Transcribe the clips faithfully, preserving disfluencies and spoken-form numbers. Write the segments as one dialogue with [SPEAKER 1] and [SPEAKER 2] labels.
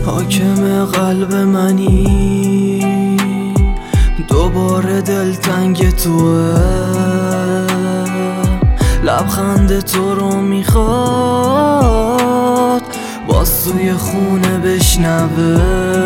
[SPEAKER 1] حاکم قلب منی، دوباره دلتنگ توه، لبخند تو رو میخواد باز توی خونه بشنوه.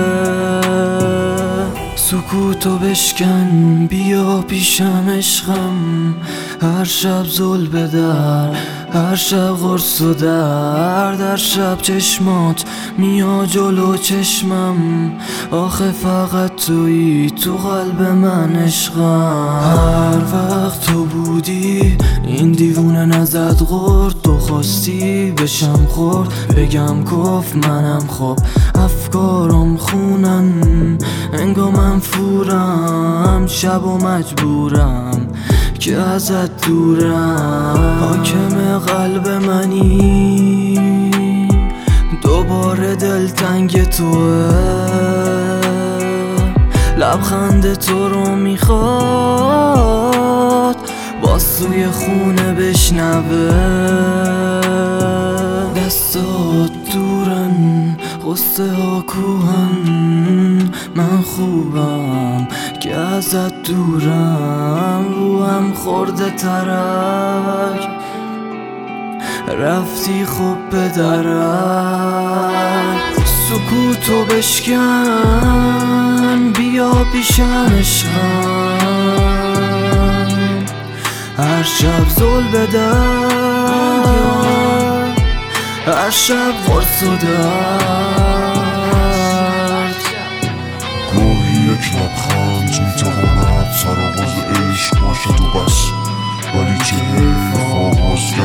[SPEAKER 1] سکوتو بشکن بیا پیشم عشقم، هر شب زل به در، هر شب غرص و درد، هر شب چشمات میا جلو چشمم. آخه فقط تویی تو قلب من عشقم. هر وقت تو بودی این دیوونه نزد غرد، تو خواستی بشم خورد بگم کف منم. خب افکارم خونن انگا من فورم، شب و مجبورم که ازت دورم. حاکم قلب منی، دوباره دلتنگ توه، لبخند تو رو میخواد باز توی خونه بشنوه. دستات دورن غصه ها کوهن، من خوبم که ازت دورم. روحم خورده ترک رفتی خوب به درک. سکوتو بشکن بیا پیشم عشقم، هر شب زل به در، هر شب غرص و درد.
[SPEAKER 2] گاهی یک لبخند میتواند سرآغاز عشق باشد و بس، ولی چه حیف آغاز